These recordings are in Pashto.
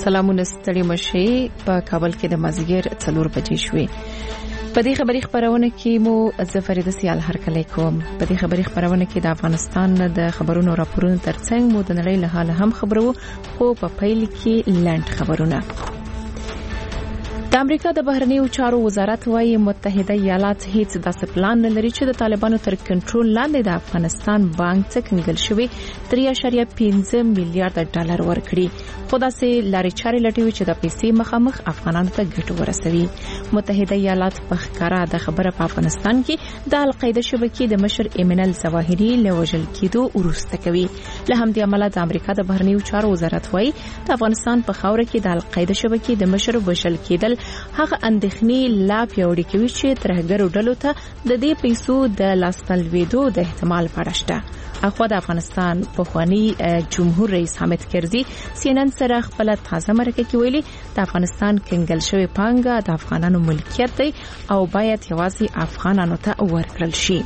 سلامونه ستړي مشي په کابل کې د مازیګر 4 بجې شوې. په دې خبري خبرونه کې مو زفریده سیال هرکلی کوم. په دې خبري خبرونه کې د افغانستان د خبرونو راپورونو ترڅنګ مو د نړۍ له حاله هم خبرو، خو په پیل کې لنډ خبرونه. د امریکا د بهرنیو چارو وزارت وايي متحده ایالات هیڅ داسې پلان نه لري چې د طالبانو تر کنټرول لاندې د افغانستان بانک څخه کنګل شوی 3.15 میلیارډ ډالر ورکړي، خو داسې لارې چارې لټوي چې د پیسې مخامخ افغانانو ته ګټه ورسوي. متحده ایالات په ښکارا د خبره په افغانستان کې د القاعده شبکې د مشر ایمن الظواهري له وژل کېدو وروسته کوي. له همدې امله د امریکا د بهرنیو چارو وزارت وايي د افغانستان په خاوره کې د القاعده شبکې د مشر وژل کېدل هغه اندېښنې لا پیاوړې کوي چې ترهګرو ډلو ته د دې پیسو د لاسپلوېدو د احتمال پړه شته. اخوا د افغانستان پخوانی جمهور رئیس حامد کرزي CNN سره خپل تازه مرکه کې ویلي د افغانستان کنګل شوی پانګه د افغانانو ملکیت دی او باید یوازې افغانانو ته ورکړل شي.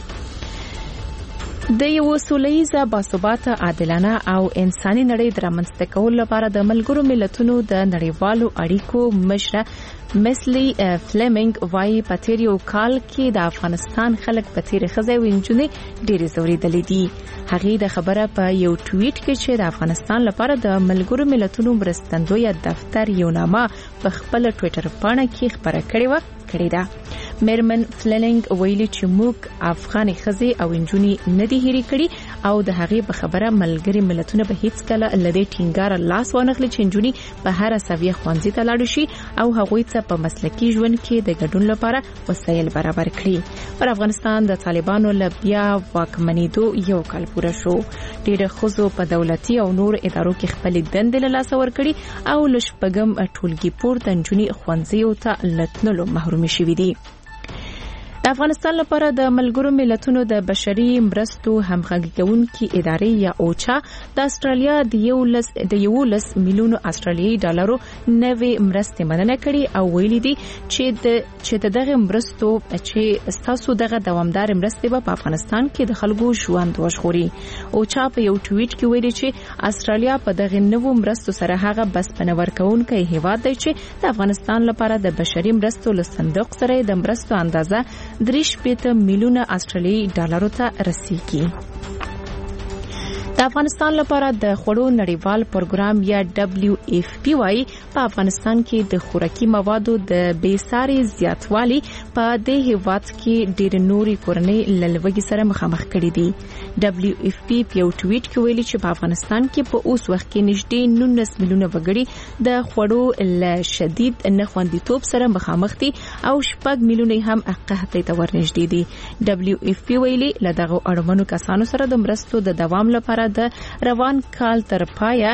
د یو سولهییزه باثباته عادلانه او انساني نړۍ د رامنځته کولو لپاره د ملګرو ملتونو د نړیوالو اړیکو مشره مسلی فلیمنګ وايي په تیر یو کال کې د افغانستان خلک په تیر خزې وینځونې ډېرې زوریدلې دي. هغه د خبره په یو ټویټ کې چې د افغانستان لپاره د ملګرو ملتونو مرستندوی دفتر یو نامه په خپل ټویټر باندې کې خبره کړې و. میرمن فلیمنګ ویلي چې موږ افغان خزې او انجونی نه دي هېرې کړي او د هغې په خبره ملګري ملتونه به هیڅ کله لدې ټینګار لاس وانخلي چې انجونی په هر سویه ښوونځي ته لاړ شي او هغوی ته په مسلکي ژوند کې د ګډون لپاره وسایل برابر کړي. پر افغانستان د طالبانو له بیا واکمنېدو یو کال پوره شو. ډېر ښځو په دولتي او نور ادارو کې خپل دندې له لاسه ورکړي او له شپږم ټولګي پورته انجونی ښوونځیو ته له تللو محرومې شوې دي. د افغانستان لپاره د ملګرو ملتونو د بشري مرستو همغږي کوونکې ادارې یا اوچا د استرالیا د 11 میلیونو استرالیایي ډالرو نوې مرستې مننه کړې او ویلي دي چې دغه مرستو چې تاسو دغه دوامدار مرستې په افغانستان کې د خلکو ژوند وژغوري. اوچا په یو ټویټ کې ویلي چې استرالیا په دغه نوو مرستو سره هغه بس پنور کوونکی هیواد دی چې د افغانستان لپاره د بشري مرستو له صندوق سره د مرستو اندازه 3 میلیونه استرالیایي ډالرو ته رسیږي. د افغانستان لپاره د خوړو نړیوال پروګرام یا WFP وايي په افغانستان کې د خوراکي موادو د بېساري زیاتوالي په دې هیواد کې ډېر نوري کورنۍ لږوږي سره مخامخ کړي دي. WFP په یو ټویټ کې ویلي چې په افغانستان کې په اوس وخت کې نږدې 19 میلیونه وګړي د خوړو له شدید نخوندیتوب سره مخامخ دي او 8 میلیونه هم قحط ته ورنږدې دي. WFP ویلي له دغه اړمنو کسانو سره د مرستو د دوام لپاره د روان کال تر پایه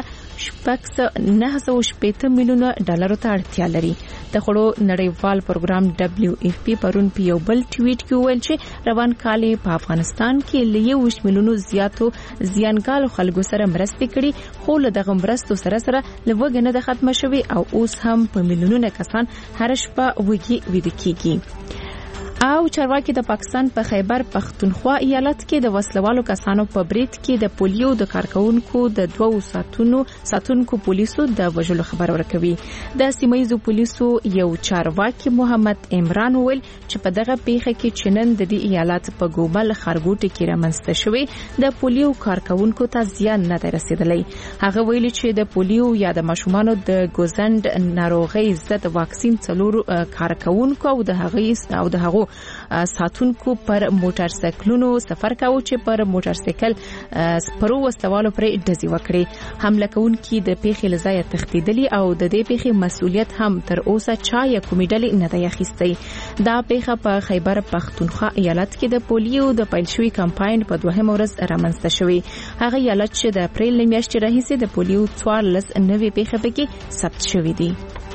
980 میلیونه ډالرو ته اړتیا لري. د خوړو نړیوال پروګرام WFP پرون په یو بل ټویټ کې ویل چې روان کال په افغانستان کې له 20 میلیونو زیاتو زیانګالو خلکو سره مرستې کړي، خو له دغه مرستو سره لوږه نه ده ختمه شوې او اوس هم په میلیونونه کسان هر شپه وږي ویده کیږي. او چارواکي د پاکستان په خیبر پختونخوا ایالت کې د وسلوالو کسانو په برید کې د پولیو د کارکونکو د 2 ساتونکو پولیسو د وژلو خبر ورکوي. د سیمایي پولیسو یو چارواکي محمد عمران ویل چې په دغه پیښه کې چنن د دې ایالت په ګوبل خارګوټ کې رامنځته شوی د پولیو کارکونکو ته زیان نه رسیدلی. هغه ویل چې د پولیو یا د ماشومانو د ګوزند ناروغي ضد واکسین 4 کارکونکو او د هغو ساتونکو پر موټر سایکلونو سفر کاوه چې پر موټر سایکل سپرو وسوالو پر ډزې وکړي. حمله کوونکي د پیښې لځای تښتیدلي او د دې پیښې مسؤلیت هم تر اوسه چا یا کومې ډلې نه دی اخیستی. دا پیښه په خیبر پختونخوا ایالت کې د پولیو د پیل شوی کمپاین په 2مه ورځ رامنځته شوی. هغه ایالت چې د اپریل میاشتې راهیسې د پولیو 14 نوې پیښې پکې ثبت شوې دي.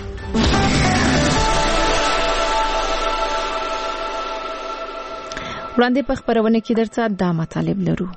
وړاندې په خبرونه کې درته دا مطالب لرو.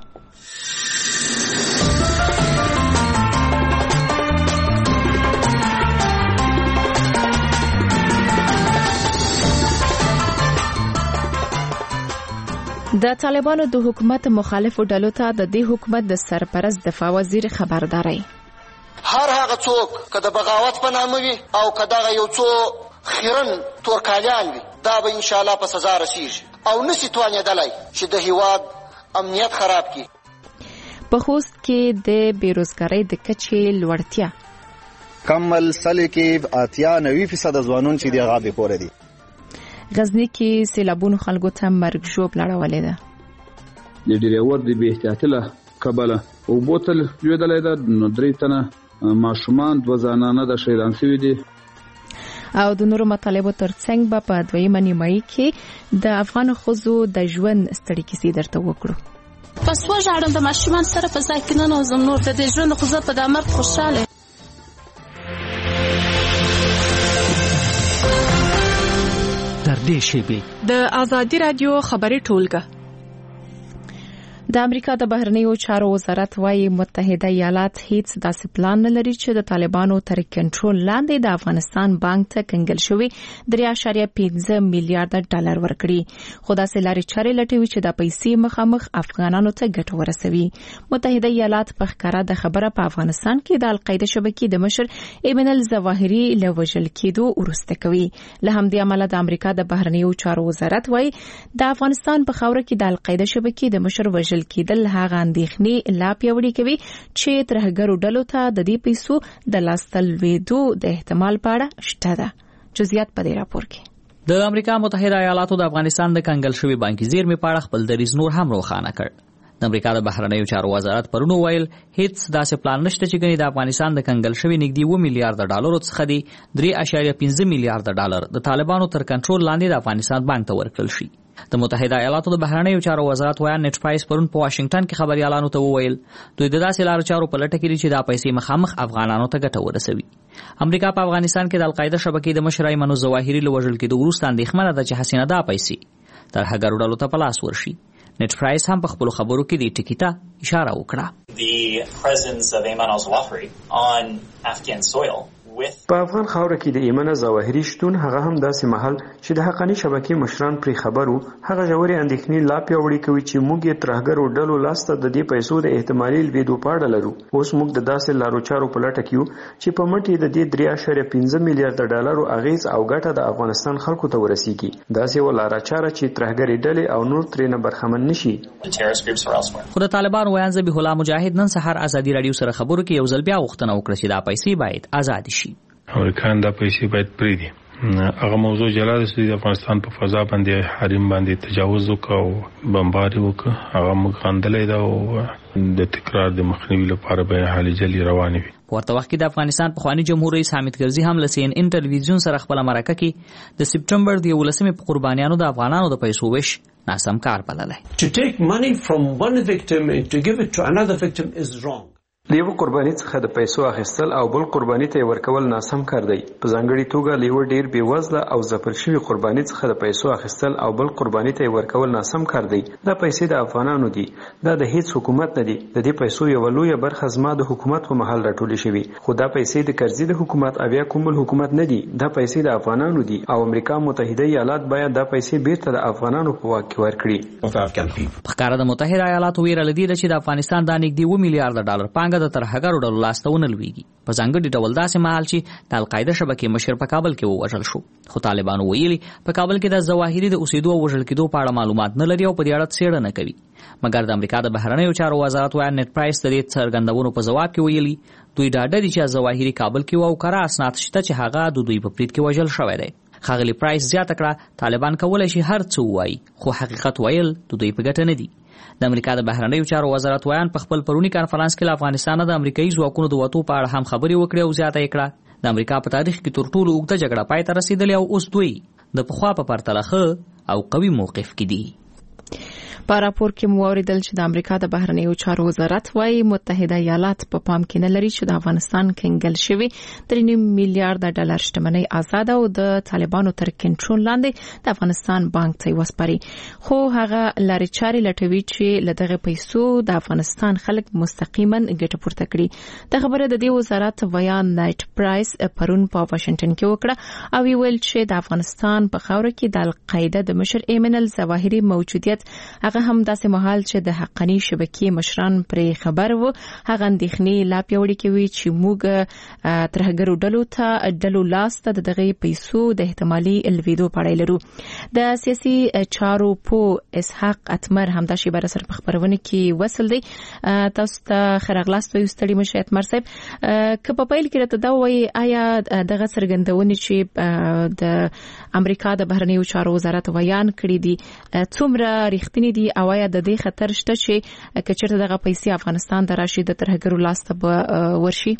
د طالبانو د حکومت مخالفو ډلو ته د دې حکومت د سرپرست دفاع وزیر خبرداري. هر هغه څوک که د بغاوت په نامه وي او که دغه یو څو خیرن تورکالیان وي دا به انشاءالله په سزا رسیږي او نشي توانېدلی چې د هیواد امنیت خراب کړي. په خوست کې د بیروزګارۍ د کچې لوړتیا کمل سلی کې 89% ځوانان چې د غابې پورې دي. غزنی کې سیلابونو خلکو ته مرګ ژوب لړولې ده. د ډریور د بې احتیاطۍ له کبله او بوتل جوړېدلې ده نو 3 تنه ماشومان 2 زنانه د شهیدان شوي دي. او د نورو مطالبو ترڅنګ به په دویمه نیمایي کې د افغان ښځو د ژوند ستړي کیسې درته وکړو. پس وژاړم د ماشومان سره په ځای کې ننوځم نور د دې ژوند خو زه په دا مرګ خوشحاله در دې شیبې د ازادي رادیو خبري ټولګه. د امریکا د بهرنیو چارو وزارت وايي متحده ایالات هیڅ داسې پلان نه لري چې د طالبانو تر کنټرول لاندې د افغانستان بانک ته کنګل شوی 3.15 میلیارډ ډالر ورکړي. خو داسې لارې چارې لټوي چې د پیسې مخامخ افغانانو ته ګټه ورسوي. متحده ایالات په ښکاره د خبره په افغانستان کې د القاعده شبکې د مشر ایمن الظواهري له وژل کېدو وروسته کوي. له همدې امله د امریکا د بهرنیو چارو وزارت وايي د افغانستان په خاوره کې د القاعده شبکې د مشر وژل کېدل هغه اندېښنې لا پیاوړې کوي چې ترهګرو ډلو ته د دې پیسو د لاسته لوېدو د احتمال په اړه شته ده. جزئیات په دې راپور کې. د امریکا متحده ایالاتو د افغانستان د کنګل شوی بانکي زیرمې په اړه خپل دریځ نور هم روښانه کړ. د امریکا د بهرنیو چارو وزارت پرون ویل هیڅ داسې پلان نشته چې ګنې د افغانستان د کنګل شوی نږدې 2 میلیارډ ډالر څخه دی 3.15 میلیارډ ډالر د طالبانو تر کنټرول لاندې د افغانستان بانک ته ورکړل شي. د متحده ایالاتو د بهرنیو چارو وزارت وایي نت پرایس پرون په واشنگټن کې خبريالانو ته وویل دوی د داسې لارو چارو په لټه کې دي چې دا پیسې مخامخ افغانانو ته ګټه ورسوي. امریکا په افغانستان کې د القاعده شبکې د مشر ایمن الظواهري له وژل کېدو وروسته اندېښمنه ده چې حسینه دا پیسې ترهګرو ډلو ته په لاس ورشي. نت پرایس هم په خپل خبرو کې د ټکی ته اشاره وکړه. The presence of Ayman al-Zawahiri on Afghan soil په افغان خاوره کې د ایمن الظواهري شتون هغه هم داسې محل چې د حقاني شبکې مشران پرې خبرو هغه ژورې اندېښنې لا پیاوړې کوي چې موږ یې ترهګرو ډلو لاسته د دې پیسو د احتمالي لوېدو په اړه لرو. اوس موږ د داسې لارو چارو په لټه کې یو چې په مټ یې د دې 3.15 میلیارډ ډالرو اغیز او ګټه د افغانستان خلکو ته ورسیږي. داسې ولاره چاره چې ترهګري ډلې او نور ترې نه برخمن نشي. خو د طالبانو ویان ذبیح الله مجاهد نن سحر ازادي رادیو سره خبرو کې یو ځل بیا غوښتنه وکړه چې دا پیسې باید آزاد شي. امریکایان دا پیسې باید پریږدي. هغه موضوع جلا ده چې د افغانستان په فضا باندې حریم باندې تجاوز وکړ او بمباري وکړ. هغه موږ غندلې ده او د تکرار د مخنیوي لپاره به هلې ځلې روانې وي. په ورته وخت کې د افغانستان پخوانی جمهور رئیس حامد کرزي هم له CNN ان ټلویزیون سره خپل مرکه کې د سپټمبر د 11مې په قربانیانو د افغانانو د پیسو ویش ناسم کار بللی. To take money from one victim and to give it to another victim is wrong. لیو قرباني څخه د پیسو اخیستل او بل قرباني ته ورکول ناسم کار دی. په ځانګړي توګه لیو ډیر بې وزله او ځپل شوی قرباني څخه د پیسو اخیستل او بل قرباني ته ورکول ناسم کار دی. دا پیسې د افغانانو دي. دا د هیڅ حکومت نه دي. د دې پیسو یو لویه برخه زما د حکومت په محل راټولې شوی. خو دا پیسې د کرزي د حکومت او یا کوم حکومت نه دي. دا پیسې د افغانانو دي او امریکا متحده ایالات باید دا پیسې بیرته د افغانانو په واک کې ورکړي. په کار د متحده ایالاتو ویره لدی چې د افغانستان د نږدې 2 میلیارډ ډالر پانګه د ترهګرو ډلو لاسته ونه لویږي. په ځانګړي ډول داسې مهال چې د القاعده شبکې مشر په کابل کې ووژل شو. خو طالبانو ویلي په کابل کې د ظواهري د اوسېدو او وژل کېدو په اړه معلومات نه لري او په دې اړه څېړنه کوي. مګر د امریکا د بهرنیو چارو وزارت وايي نت پرایس د دې څرګندونو په ځواب کې ویلي دوی ډاډه دي چې ظواهري کابل کې او کار اسناد شته چې هغه د دوی په پریت کې وژل شوی دی. خاغلی پرایس زیاته کړه طالبان کولای شي هر څه وایي خو حقیقت ویل د دوی په ګټه نه دي. د امریکا د بهرنیو چارو وزارت وایان په خپل پرونی کانفرنس کې له افغانستان د امریکایي ځواکونو د وټو په اړه هم خبرې وکړې او زیاته یې کړه د امریکا په تاریخ کې تر ټولو اوږده جګړه پای ته رسیدلې او اوس دوی د پخوا په پرتله ښه او قوي موقف کې دي. په راپور کې مو اوریدل چې د امریکا د بهرنیو چارو وزارت وايي متحده ایالات په پام کې نه لري چې د افغانستان کنګل شوی 3 میلیارډ ډالر شتمنۍ آزاد او د طالبانو تر کنټرول لاندې د افغانستان بانک ته وسپاري. خو هغه لارې چارې لټوي چې له دغه پیسو د افغانستان خلک مستقیما ګټه پورته کړي. د خبره د دې وزارت ویان نایټ پرایس پرون په واشنگټن کې وکړه او ویل چې د افغانستان په خاوره کې د القاعده د مشر ایمن الظواهري موجودیت هغه هغه هم داسې مهال چې د حقانی شبکې مشران پر خبر وو هغه اندېښنې لا پیوړې کوي چې موږ ترهګرو ډلو لاسته دغه پیسو د احتمالي الویدو پړای لرو. د سیاسي چارو په اسحاق اتمر هم د شیبر سره په خبرونه کې وصل دی. تاسو ته خیرغلاست یو ستړي مشه اتمر صاحب که په پیل کې راته دا وایي آیا دغه څرګندونې چې د امریکا د بهرنیو چارو وزارت بیان کړی دي څومره رښتینی دي او آیا د دې خطر شته چې کچرته دغه پیسې افغانستان ته راشي د ترهګرو لاسته ورشي؟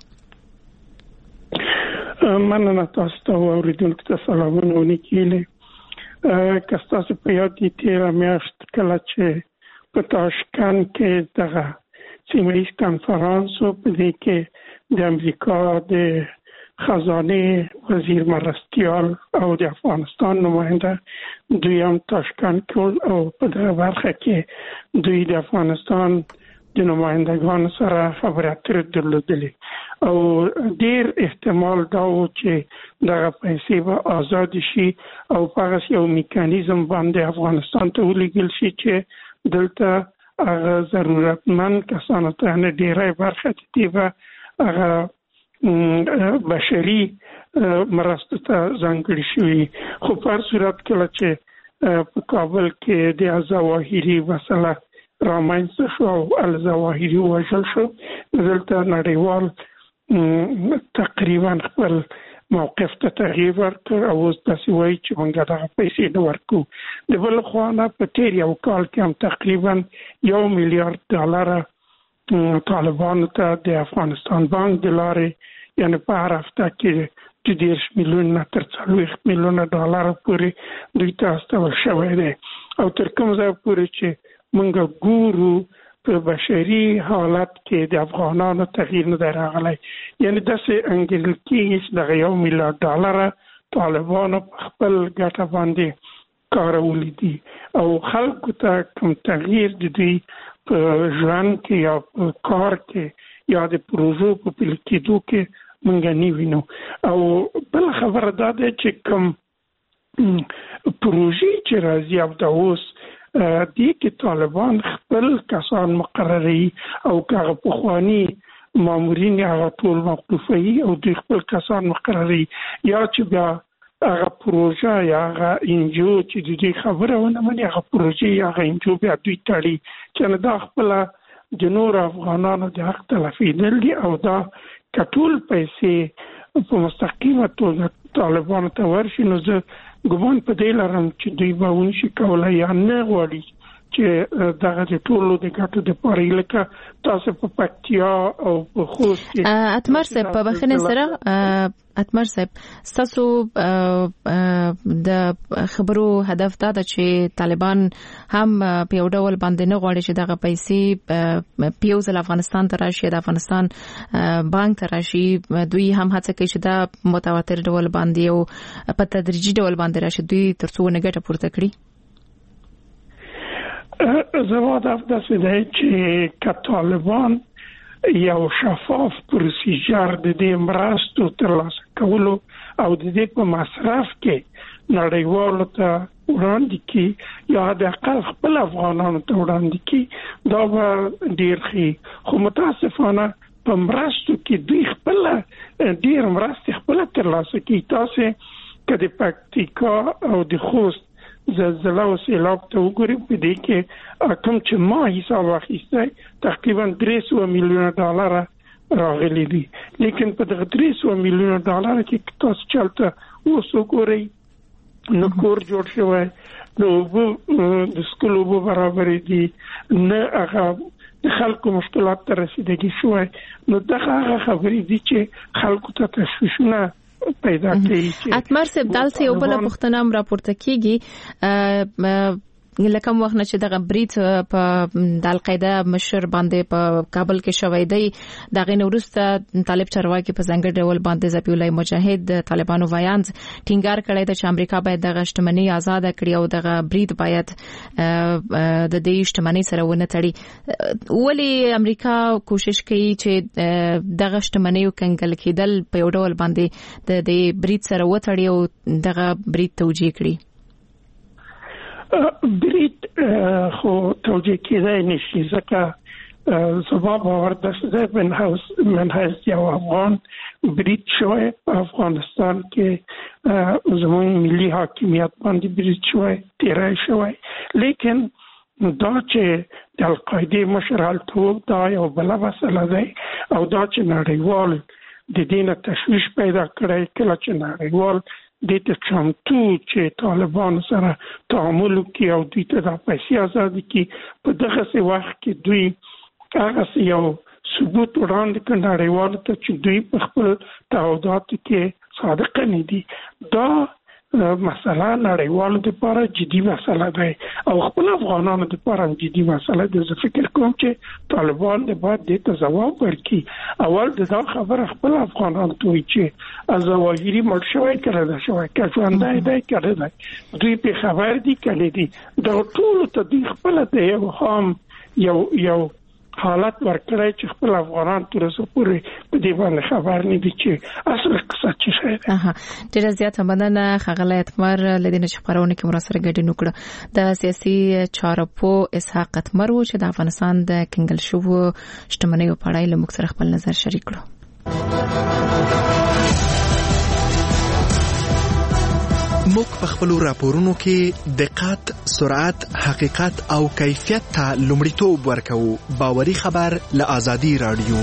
مننه تاسو ته اوریدونکو ته سلامونه ونکړي. که تاسو په یاد دي تیره میاشت کله چې په تاشکند کې دغه سیمه ایز کنفرانس په دې کې د امریکا د خزانه وزیر مرستیال او د افغانستان نماینده دوی هم تاشکند کې او په دغه برخه کې دوی د افغانستان د نمایندگان سره خبرې اترې درلودلې او ډیر احتمال دا و چې دغه پیسې به آزاد شي او په یو میکانیزم باندې افغانستان ته ولېږل شي چې دلته ضرورتمند کسانو ته نه ډیره برخه دي به هغه بشري مرستو ته ځانګړي شوي. خو په هر صورت کله چې په کابل کې د الظواهري مسله رامنځته شو او الظواهري وژل شو دلته نړیوال تقریبا خپل موقف ته تغییر ورکړ او اوس داسې وایي چې موږ دغه پیسې نه ورکو. د بل خوا نه په تېر یو کال کې هم تقریبا $1 میلیارډ طالبانو ته د افغانستان بانک د لارې یعنی په هر هفته کې $30 میلیونه تر $40 میلیونه پورې دوی ته استول شوی دی او تر کوم ځای پورې چې موږ ګورو په بشري حالت کې د افغانانو تغییر نه دی راغلی. یعنی داسې انګېرل کېږي چې دغه $1 میلیارډ طالبانو په خپل ګټه باندې کارولي دي او خلکو ته کوم تغییر د دوی په ژوند کې یا په کار کې یا د پروژو په پلي کېدو کې موږ نه وینو. او بل خبره دا ده چې کوم پروژې چې راځي او د اوس دې کې طالبان خپل کسان مقرري او هغه پخواني مامورین هغه ټول موقوفوي او دوی خپل کسان مقرري یا چې بیا هغه پروژه یا هغه انجو چې د دې خبره ونه مني هغه پروژه یا هغه انجو بیا دوی تړي چې دا خپل د نور افغانانو د حق تلفیدل دي او دا کټول پیسې په مستقیمه توګه طالبانو ته ورشي. نو زه ګمان په دې لرم چې دوی به ونشي کولای یا نه غواړي چې دغه د ټولو د ګټو د پاره لکه تاسو په پکتیا او په خوست کې اتمر صاحب په بخنه سره اتمر صاحب تاسو د خبرو هدف دا ده چې طالبان هم په یو ډول باندې نه غواړي چې دغه پیسې پیوزل افغانستان ته راشي د افغانستان بانک ته راشي. دوی هم هڅه کوي چې دا متواتر ډول باندې او په تدریجي ډول باندې راشي دوی ترڅو نه ګټه پورته کړي. زما هدف داسې دی چې طالبان یو شفاف پروسیجر د دې مرستو ترلاسه کولو او د دې په مصرف کې نړیوالو ته وړاندې کړي یا د اقل خپل افغانانو ته وړاندې کړي دا به ډېر ښه. خو متاسفانه په مرستو کې دوی خپل ډېر مرستې خپل ترلاسه کړي. تاسو که د پکتیکا او د خوست زلزله او سیلاب ته وګورئ په دې کې کوم چې ما حساب واخیستی تقریبا $300 میلیونه راغلي دي لیکن په دغه $300 میلیونه کې تاسو چلته اوس وګورئ نو کور جوړ شوی نو د سکول وبو برابر دي نه هغه د خلکو مشکلات ته رسیدګي شوی نو دغه خبرې دي چې خلکو ته تشویشونه پیدا کوي. اتمر صاحب دلته یو بل پوښتنه هم راپورته کیږي لکه وخت نه چې دغه بریټ په د القاعده مشر باندې په کابل کې شوی دی دغه نورسته طالب چرواکي په څنګه ډول باندې ذبیح الله مجاهد طالبانو وایانز ټینګار کړی د امریکا باید دغه شتمنۍ آزاد کړي او دغه بریټ باید د دې شتمنۍ سره ونه تړي. ولی امریکا کوشش کوي چې دغه شتمنۍ کنګل کېدل په یو ډول باندې د بریټ سره وتړي او دغه بریټ توجیه کړي؟ برید خو توجیه کېدای نشي ځکه زما باور ده من حیث یو افغان برید شوی په افغانستان کې زموږ ملي حاکمیت باندې برید شوی تیری شوی لیکن دا چې د القاعده مشر الټوب دا یو بل مسله ده او دا چې نړیوال د دینه تشویش پیدا کړی کله چې نړیوال د چمتو چې طالبان سره تعامل کوي او دوی ته د پیسې آزادي کوي په دغه وخت کې دوی هغه یو ثبوت وړاندې کړي نړیوالو ته چې دوی په خپل تعهداتو کې صادق نه دي. دا مسله نړیوالو لپاره جدي مسله ده او خپل افغانانو لپاره جدي مسله ده. زه فکر کوم چې طالبان د باید د ځواب ورکړي. اول دا خبره خپل افغانانو ته وي چې ظواهري مړ شوی کړه ده شوی که ژوندی دی کړه ده دوی په خبر دي کړي دي دا ټول ته دوی خپل ته یو خام یو حالت ورکړی چې خپل افغانان تر اوسه پورې په دې باندې خبر نه دي چې اصل قصه څه شی ده. ډېره زیاته مننه ښاغلی اتمر لدې نه چې خپرونه کې مو سره ګډون وکړه. د سیاسي چارو پوه اسحاق اتمر و چې د افغانستان د کنګل شوو شتمنیو په اړه له موږ سره خپل نظر شریک کړو. موږ په خپل راپورونو کې دقت، سرعت، حقیقت او کیفیت ته لومړیتوب ورکوو. باوري خبر له آزادي رادیو.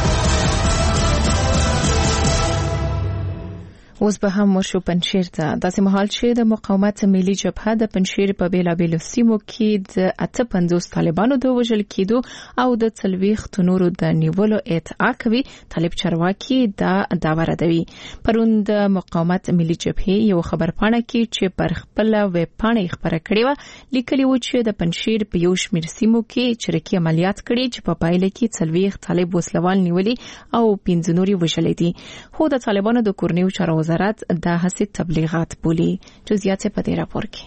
اوس به هم ورشو پنشیر ته. داسې مهال چې د مقاومت ملي جبهه د پنشیر په بیلابیلو سیمو کې د 58 طالبانو د وژل کېدو او د 40 نورو د نیولو ادعا کوي، طالب چارواکي دا داوا ردوي. پرون د مقاومت ملي جبهه یو خبرپاڼه کې چې پر خپل ویب پاڼه خبره کړې و لیکلي و چې د پنشیر په یو شمېر سیمو کې چریکي عملیات کړي چې په پایله کې 40 طالب وسلوال نیولي او 15 نور وژل دي. خو د طالبانو د کورنیو چارو وزارت دا هڅې تبلیغات بولي. جزئیات په دې راپور کې.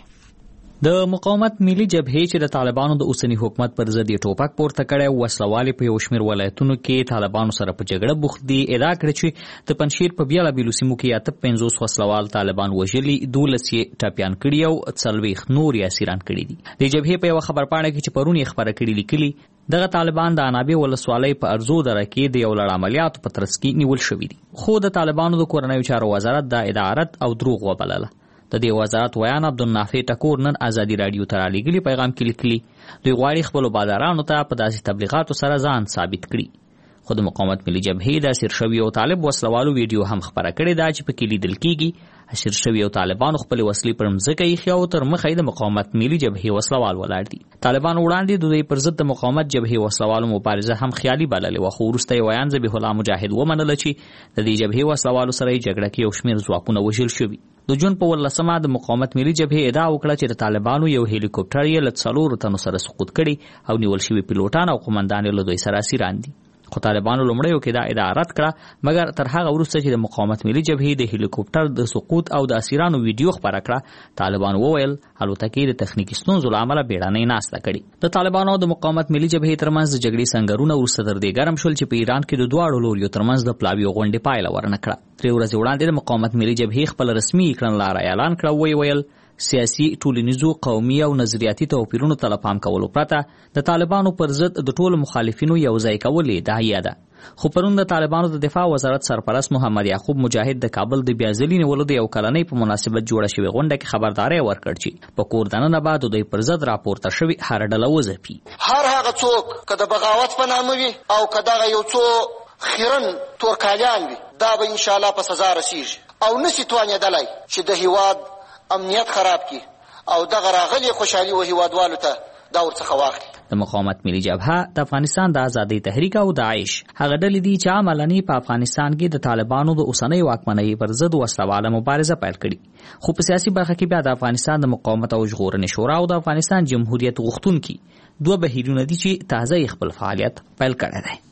د مقاومت ملي جبهه چې د طالبانو د اوسنی حکومت پر ضد ټوپک پورته کړي وسلوال په یو شمېر ولایتونو کې طالبانو سره په جګړه بوخت دي. ادعا کړې چې د پنشیر په بیلابیلو سیمو کې 58 وسلوال طالبان وژلي، 12 ټاپیان کړي او 40 نور یې اسیران کړي دي. د جبهه په یو خبرپاڼه کې چې پرون یې خبره کړې لیکلي دغه طالبان د انابي ولسوالۍ په ارزو دره کې د یو لړ عملیاتو په ترڅ کې نیول شوي دي. خو د طالبانو د کورنیو چارو وزارت دا ادعا رد او دروغ وبلله. د دې وزارت ویان عبدالنافع ټکور نن آزادي رادیو ته رالیږلي پیغام کې لیکلي دوی غواړي خپلو بادارانو ته په داسې تبلیغاتو سره ځان ثابت کړي. خو د مقاومت ملي جبهې د اسیر شوي او طالب وسلوالو ویډیو هم خبره کړې ده چې پکې لیدل کېږي اسیر شوي او طالبانو خپل وسلې پر مځکه ایښي او تر مخه د مقاومت ملي جبهې وسلوال ولاړ دي. طالبان وړاندې د دوی پر ضد د مقاومت جبهې وسلوالو مبارزه هم خیالي بللې وه، خو وروسته یې ویان ذبیح الله مجاهد ومنله چې د دې جبهې وسلوالو سره یې جګړه کې یو شمېر ځواکونه وژل شوي. د جون په 18 د مقاومت ملي جبهې ادعا وکړه چې د طالبانو یو هلیکوپټر یې له 4 تنو سره سقوط کړي او نیول شوي پیلوټان او قومندان له دوی سره اسیران دي. خو طالبانو لومړیو کې دا ادعا رد کړه، مګر تر هغه وروسته چې د مقاومت ملي جبهې د هلیکوپټر د سقوط او د اسیرانو ویډیو خبره کړه، طالبان وویل الوتکې د تخنیکي ستونزو له امله بیړنۍ ناسته کړې. د طالبانو او د مقاومت ملي جبهې ترمنځ د جګړې سنګرونه وروسته تر دې ګرم شول چې په ایران کې د دواړو لوریو ترمنځ د پلاویو غونډې پایله ورنه کړه. 3 ورځې وړاندې د مقاومت ملي جبهې خپل رسمي کړنلاره اعلان کړه، ویل سیاسي، ټولنیزو، قومي او نظریاتي توپیرونو ته پام کولو پرته د طالبانو پر ضد د ټولو مخالفینو یو ځای کول ادعا ده. خو پرون د طالبانو د دفاع وزارت سرپرست محمد یعقوب مجاهد د کابل د بیا ځلي نیولو د یو کلنۍ په مناسبت جوړه شوې غونډه کې خبرداری ورکړ چې په کور دننه به د دوی پر ضد راپورته شوي هر ډله وځپي. هر هغه څوک که د بغاوت په نامه وي او که دغه یو څو خیرن تورکالیان وي دا به انشاءالله په سزا رسیږي او نسي توانېدلی چې د هیواد امنیت خراب کی او دغه راغلي خوشحالي و هیوادوالو ته دا ورڅخه واخلي. د مقاومت ملي جبهه د افغانستان د ازادۍ تحریک او داعش هغه ډلې دي چې عملاً په افغانستان کې د طالبانو د اوسنۍ واکمنۍ پر ضد وسلواله مبارزه پیل کړې. خو په سیاسي برخه کې بیا د افغانستان د مقاومت او ژغورنې شورا او د افغانستان جمهوریت غوښتونکي 2 بهیرونه دي چې تازه خپل فعالیت پیل کړی دی.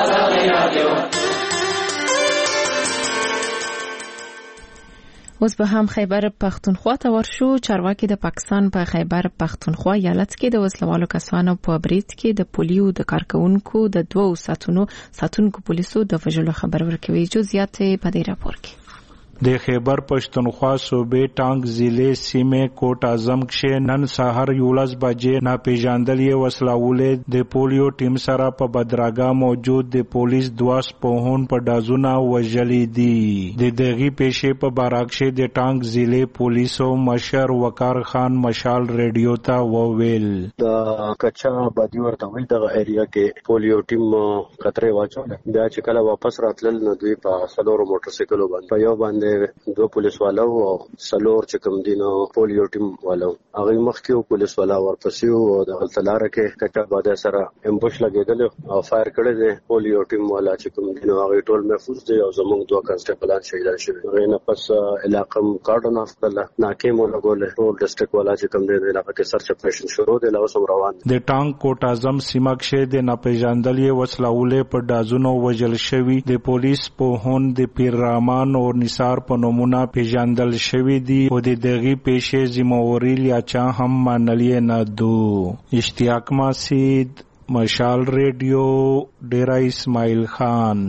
اوس به هم خیبر پختونخوا ته ورشو. چارواکي د پاکستان په خیبر پختونخوا ایالت کې د وسلوالو کسانو په برید کې د پولیو د کارکونکو د 2 ساتونکو پولیسو د وژلو خبر ورکوي. جزئیات په دې راپور کې. د خیبر پښتونخوا صوبې ټانک ضلع سیمه کوټ اعظم کې نن سحر 11 بجې ناپېژاندلې وسلاولې د پولیو ټیم سره په بدراګه موجود د پولیس دواس پوهون په دازونه وژلې دي د دغه پیښې په باراکشه د ټانک ضلع پولیسو مشر وقار خان مشال ریډیو ته وویل د کچا بادي ورته ویل د ایریا کې پولیو ټیم خطرې واچول بیا چې کله واپس راتلل نو دوی په سلور موټر سایکل باندې په یو باندې دو پولیس والو او سلور چې کوم دینو پولیو ټیم والو هغه مخکې پولیس والا ورپسې او د غلطلار کې کچا باندې سره امبوش لګیدل او فایر کړی دی پولیو ټیم والا چې کوم دینو هغه ټول محفوظ دي او زموږ دوه کانسټیبلان شهیدان شوي هغه نه پس علاقه کارډن اف کله ناکې مو لګول ټول ډسټریکټ والا چې کوم دی علاقه کې سرچ اپریشن شروع دی لا اوس روان د ټانک کوټ اعظم سیمه کې د ناپېژاندلې وسلاولې په دازونو وژل شوی د پولیس پوهون د پیر رحمان او نثار په نومونه پیژندل شوی دی او د دغه پیښې ذمہواری لیاچا هم منلې نه دو اشتیاق مسید مشال ریډیو ډیرا اسماعیل خان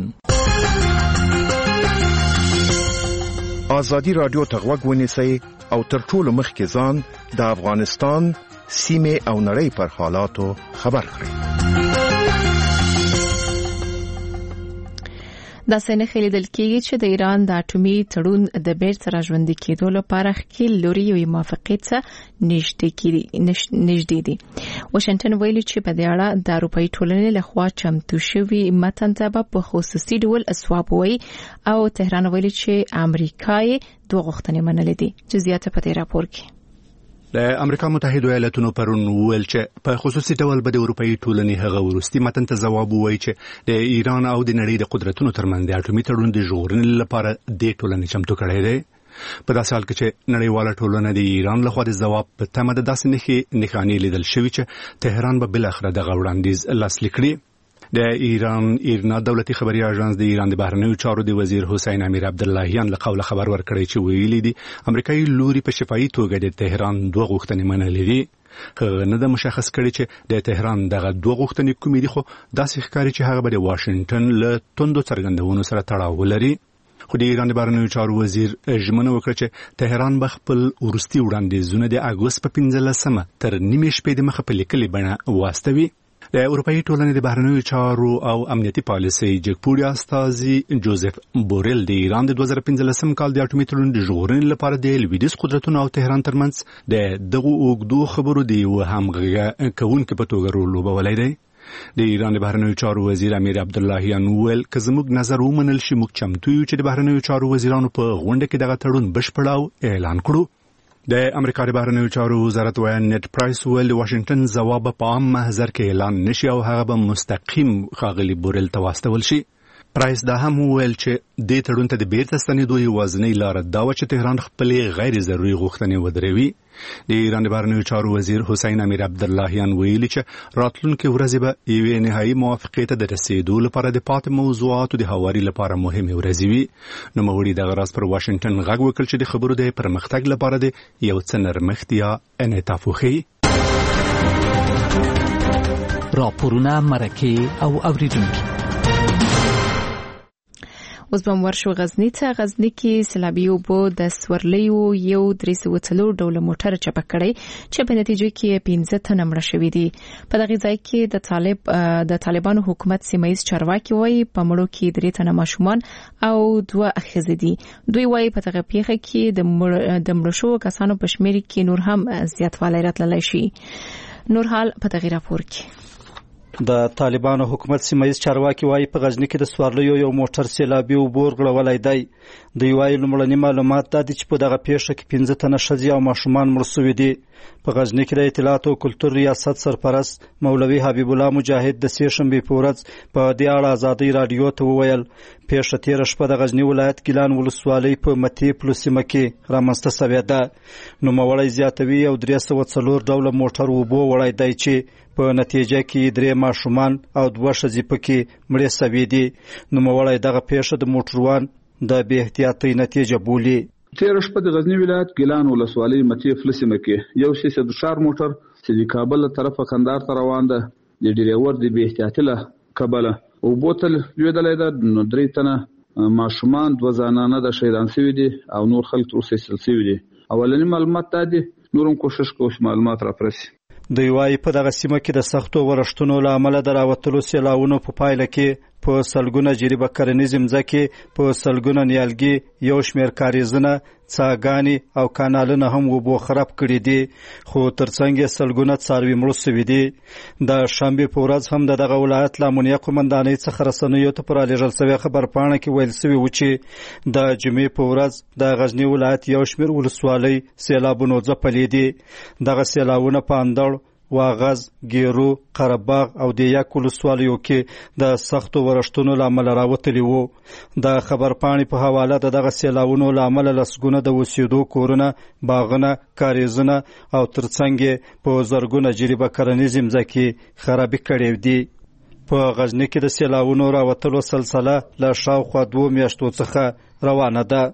آزادی رادیو تغوږ ونیسئ او تر ټولو مخکې ځان د افغانستان سیمه او نړۍ پر حالاتو خبر کړئ دا څنګه خلیدل کېږي چې د ایران د اټومي تړون د بیرته راژوندي کېدو لپاره خپل لوري یو موافقت څخه نږدې دي واشنگټن ویلي چې په دې اړه د اروپאי ټولنې لخوا چمتو شوی متن ته په خصوصي ډول اسواب وي او تهران ویلي چې امریکا یې دوه غوښتنې منلې دي چې زیاته په دې راپور کې د امریکا متحده ایالاتونو پرون ویل چې په خصوصي ډول به د اروپאי ټولنې هغه ورستي متن ته ځواب وایي چې د ایران او د نړۍ د قدرتونو ترمنځ د اټومي تړون د ژغورنې لپاره د ټولنې چمتو کړی دی په داسې حال کې چې نړیواله ټولنه د ایران لخوا د ځواب په تمه د داسې نښانې لیدل شوي چې تهران به بالاخره دغه وړاندیز لاسلیک کړي د ایرنا دولتي خبري اژانس د ایران د بهرنیو چارو د وزیر حسین امیر عبداللهیان له قوله خبر ورکړی چې ویلي دي امریکایي لوري په شفاهي توګه د تهران دوه غوښتنې منلې دي هغه نه د مشخص کړي چې د تهران دغه دوه غوښتنې کومې دي خو داسې ښکاري چې هغه به د واشنگټن له توندو څرګندونو سره تړاو ولري خو د ایران د بهرنیو چارو وزیر ژمنه وکړه چې تهران به خپل ورستي وړاندیزونه د اګوست په 15مه تر نیمې شپې د مخه په لیکلي بڼه واستوي د اروپאי ټولنې د بهرنیو چارو او امنیتي پالیسي جګپوري استازي جوزف بورل د ایران د 2015 کال د اټومي تړون د ژغورنې لپاره د لویدیځ قدرتونو او تهران ترمنځ د دغه اوږدو خبرو دی او همغږي کوونکې په توګه رول لوبولی دی د ایران د بهرنیو چارو وزیر امیر عبداللهیان ویل که زموږ نظر ومنل شي موږ چمتو یو چې د بهرنیو چارو وزیرانو په غونډه کې دغه تړون بشپړاو اعلان کړو د امریکا د بهرنیو چارو وزارت وایي نت پرایس ویل واشنگټن ځواب په عام محضر کې اعلان نشي او هغه به مستقیم ښاغلي بورل ته واستول شي پرایس دا هم ویل چې د تړون ته د بیرته ستنېدو یوازینۍ لار دا و چې تهران خپلې غیر ضروري غوښتنې ودروي د ایران د بهرنیو چارو وزیر حسین امیر عبداللهیان ویلي چې راتلونکي ورځې به یوې نهایي موافقې ته د رسېدو لپاره د پاتې موضوعاتو د هواري لپاره مهمې ورځې وي نوموړي دغه راز پر واشنگټن غږ وکړ چې د خبرو د پرمختګ لپاره د یو څه نرمښت یا انعطاف وښیي راپورونه مرکې او اوریدونکي اوس به ورشو غزنی ته غزنی کې سیلابي اوبو د سورلیو یو 304 ډوله موټر چپه کړی چې په نتیجه کې 15 تنه مړه شوي دي په دغه ځای کې د طالبانو حکومت سیمایي چارواکي وایي په مړو کې 3 تنه ماشومان او 2 ښځې دي دوی وایي په دغه پیښه کې د مړو شوو کسانو په شمېر کې نور هم زیاتوالی راتللی شي نور حال په دغه راپور کې د طالبانو حکومت سیمایي چارواکي وایي په غزنی کې د سوارلیو یو موټر سیلابي اوبو ورغړولی دی دوی وایي لومړني معلومات دا دي چې په دغه پیښه کې 15 تنه ښځې او ماشومان مړه شوي دي په غزنی کې د اطلاعات او کلتور ریاست سرپرست مولوي حبیب الله مجاهد د سې شنبې په ورځ په دې اړه آزادۍ رادیو ته وویل پیښه تېره شپه د غزنی ولایت ګیلان ولسوالۍ په متې پلو سیمه کې رامنځته شوې ده نوموړی زیاتوي یو 304 ډوله موټر اوبو وړی دی چې په نتیجه کې 3 ماشومان او 2 ښځې پکې مړې شوې دي نوموړی دغه پیښه د موټروان د بې احتیاطۍ نتیجه بولي تېره شپه د غزنی ولایت ګیلان ولسوالۍ متې پلو سیمه کې یو سیسه موټر چې د کابل طرفه کندهار ته روان ده د ډریور د بې احتیاطۍ له کبله او بوتل لویدلې ده نو 3 تنه ماشومان 2 زنانه د شهیدان شوي دي او نور خلک تر اوسه ایستل شوي دي. اولنی معلومات دا دي، نورم کوشش کوو چې معلومات راپرسي. دوی وايي په دغه سیمه کې د سختو ورښتونو له امله د راوتلو سیلاونو په پایله کې په سلګونه جریبه کرنیزې مځکې، په سلګونه نیالګي، یو شمېر کاریزونه، څاګانې او کانالونه هم اوبو خراب کړي دي، خو ترڅنګ یې سلګونه څاروي مړه سوي دي. د شنبې په ورځ هم د دغه ولایت له امنیه قومندانۍ څخه رسنیو ته په رالېږل سوې خبرپاڼه کې ویل سوي و چې د جمعې په ورځ د غزني ولایت یو شمېر ولسوالۍ سیلابونو ځپلي دي. دغه سیلابونه په اندړ، واغز، ګیرو، قرهباغ او د یک ولسوالیو کې د سختو ورښتونو له امله راوتلي وو. د خبرپاڼې په حواله د دغه سیلاونو له امله لسګونه د اوسېدو کورونه، باغونه، کاریزونه او ترڅنګ په زرګونه جریبه کرنیزې مځکې خرابې کړې دي. په غزني کې د سیلاونو راوتلو سلسله له شاوخوا 2 میاشتو څخه روانه ده.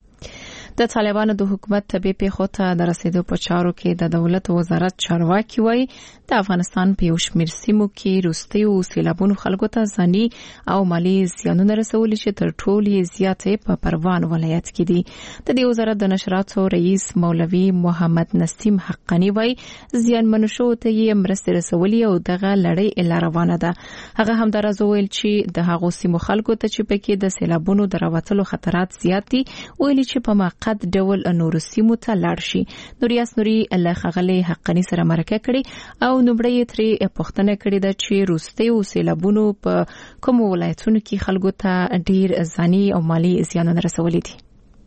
د طالبانو د حکومت طبي پیښو ته د رسیدو په چارو کې د دولت وزارت چارواکي وایي د افغانستان په یو شمېر سیمو کې وروستیو سیلابونو خلکو ته ځاني او مالي زیانونه رسولي چې تر ټولو یې زیاتې په پروان ولایت کې دي. د دې وزارت د نشراتو رئیس مولوي محمد نسیم حقانی وایي زیانمنو شوو ته یې مرستې رسولي او دغه لړۍ اله روانه ده. هغه همداراز وویل چې د هغو سیمو خلکو ته چې پکې د سیلابونو د راوتلو خطرات زیات دي، ویلي چې په قد ډول نور سیمو ته لاړ شي. نوریاس نوري الله خغلی حقانی سره مرکه کړي او نومړی ترې پوښتنه کړې ده چې وروستیو سیلابونو په کوم ولایتونو کې خلکو ته ډیر ځاني او مالي زیانونه رسولي دي.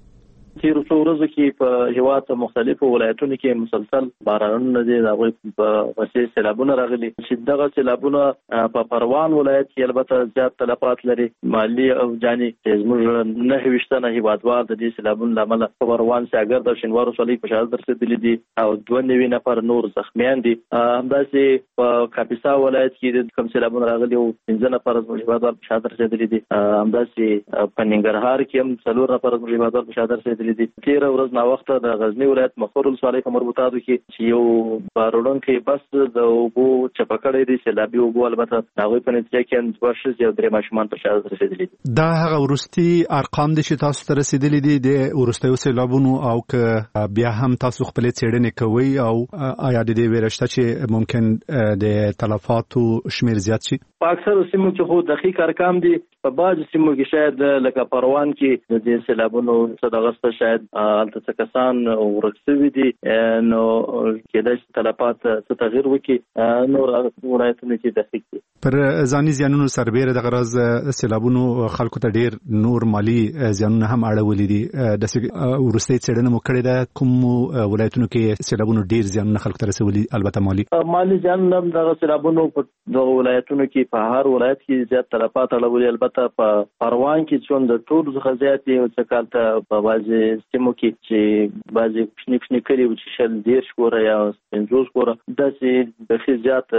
تیر څو ورځو کې په هیواد مختلفو ولایتونو کې مسلسل بارانونه دي، هغه په وسیله سیلابونه راغلي چې دغه سیلابونه په پروان ولایت کې البته زیات تلفات لري، مالی او جاني. زموږ 9 هیوادوال د دې سیلابونو لامل په پروان ساګر د شینوار ولسوالۍ په شاړه رسیدلي دي او 92 نفر نور زخمیان دي. همداسې په کاپیسا ولایت کې د کوم سیلابونه راغلي او 15 نفر زموږ هیوادوال په شاړه رسیدلي دي. همداسې په ننګرهار کې هم 4 نفر زموږ هیوادوال په شاړه رسیدلي دي. تیر ورځ نا وخته د غزنی ولایت مخور ولسوالۍ په مربوطاتو کې چې یو بارونکي بس د اوبو چپکړې دي، سیلابي اوبو البته هغه په نتیجه کې 2 ښځې او 3 ماشومان په شاړه رسیدلي دي. دا هغه ورستي ارقام دي چې تاسو ته رسیدلي دي د ورستیو سیلابونو، او که بیا هم تاسو خپل څېړنې کوي او آیا د دې ویرشته چې ممکن د تلفاتو شمیر زیات شي؟ په اکثر سیمو کې خو دقیق ارقام دي، په بعض سیمو کې شاید لکه پروان کې د دې سیلابونو صدغسته شاید البته کسان ورکسوي دي، نو کېدای شي تلفات څه تغیر وکړي، نور ولایتونو کې دقیق دي. پر ځاني زیانونو سربېره د غرض سیلابونو خلکو ته ډیر نور مالی زیانونه هم اړولي دي. د ورستي څېړنه مو کړې ده کوم ولایتونو کې سیلابونو ډیر زیانونه خلکو ته رسولي؟ البته مالی زیانونه دغه سیلابونو په دغه ولایتونو کې په هر ولایت کې زیات تلفات اړولي. البته په پروان کې چې د ټولو څخه زیات یو څه کالته په بعضي سیمو کې چې بعضي کوچني کلی و چې 10 کوره یا 50 کوره داسې د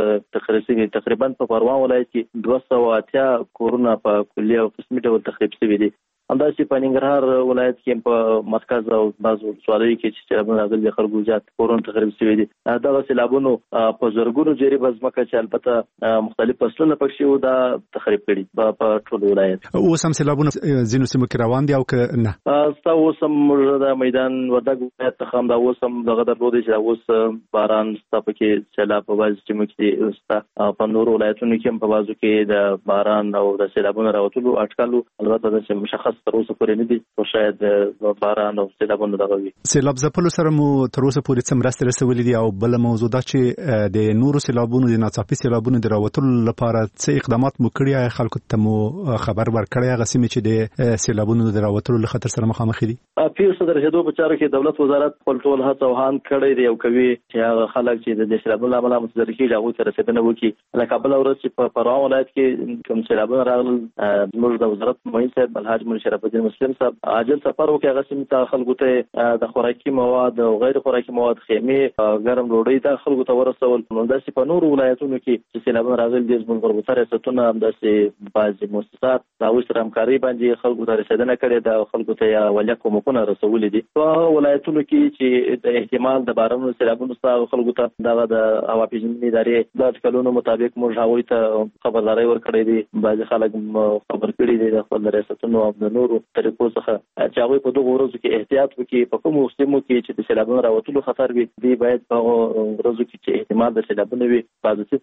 زیات تقریبا په پروان ولایت کې 280 کورونه په کلیه او قسمي ډول تخریب شوي دي. همداسې په ننګرهار ولایت کې په مرکز او بعضو ولسوالیو کې چې سیلابونه راغلي خلکو زیات کورونه تخریب شوي دي. دغه سیلابونو په زرګونو جریبه ځمکه چې البته مختلف فصلونه پکې وو دا تخریب کړي په ټول ولایت. اوس هم سیلابونه ځینو سیمو کې روان دي او که نه؟ اوس هم د میدان وردګ ولایت څخه هم دا اوس هم دغه درلودي چې اوس باران ستا پکې سیلاب په بعضو سیمو کې ستا، په نورو ولایتونو کې هم په بعضو کې د باران او د سیلابونو راوتلو اټکل البته د مشخص تر اوسه پورې نه دي، خو شاید باران او سیلابونه دغه وي. سیلاب ځپلو سره مو تر اوسه پورې څه مرستې رسولي دي؟ او بله موضوع دا چې د نورو سیلابونو د ناڅاپي سیلابونو د راوتلو لپاره څه اقدامات مو کړي؟ خلکو ته مو خبر ورکړی هغه سیمې چې د سیلابونو د راوتلو له خطر سره مخامخ دي؟ پیښو ته د رسېدو په چارو کې دولت وزارت خپل ټول هڅه او هاند کړی دی او کوي چې هغه خلک چې د سیلابونو له امله متضرر کېږي هغوی ته رسېدنه وکړي. لکه بله ورځ چې په پروان ولایت کې کوم سیلابونه راغلل، زموږ د وزارت معین صاحب الحاج مولوي شرف الدین مسلم صاحب عاجل سفر وکړي هغه سیمې ته خلکو ته د خوراکي مواد او غیر خوراکي مواد، خیمې، ګرم ډوډۍ دا خلکو ته ورسول. همداسې په نورو ولایتونو کې چې سیلابونه راغلي دي زموږ مربوطه ریاستونه همداسې بعضې مؤسسات د هغوی سره همکارۍ باندې خلکو ته رسېدنه کړې ده او خلکو ته یې ولیه کومکونه رسولي دي. په ولایتونو کې چې د احتمال د بارانونو سیلابونو څخه خلکو ته دغه د هوا پیژندنې ادارې د اټکلونو مطابق موږ هغوی ته خبرداری ورکړی دی. بعضې خلک خبر کړي دي د خپل ریاستونو او د نورو طریقو څخه چې هغه په دغه ورځو کې احتیاط وکړي. په کومو سیمو کې چې د سیلابونو راوتلو خطر وي، دوی باید په ورځو کې چې احتمال د سیلابونو وي حفاظتي